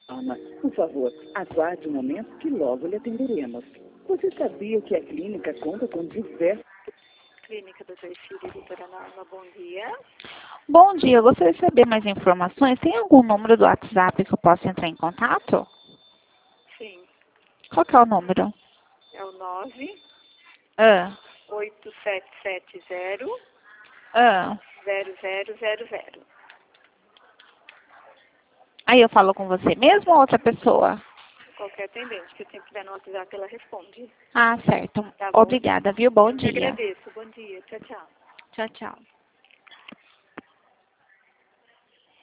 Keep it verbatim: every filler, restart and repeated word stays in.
Ana, por favor, aguarde um momento que logo lhe atenderemos. Você sabia que a clínica conta com diversos... Clínica doutor Filho, doutora Norma, bom dia. Bom dia, eu gostaria de saber mais informações. Tem algum número do WhatsApp que eu possa entrar em contato? Sim, Qual que é o número? é o nove Ah, oito sete sete zero ah. zero zero zero zero. Aí eu falo com você mesmo ou outra pessoa? Qualquer atendente que eu sempre der no WhatsApp, ela responde. Ah, certo. Tá bom? Obrigada, viu? Bom Eu que dia. agradeço. Bom dia. Tchau, tchau. Tchau, tchau.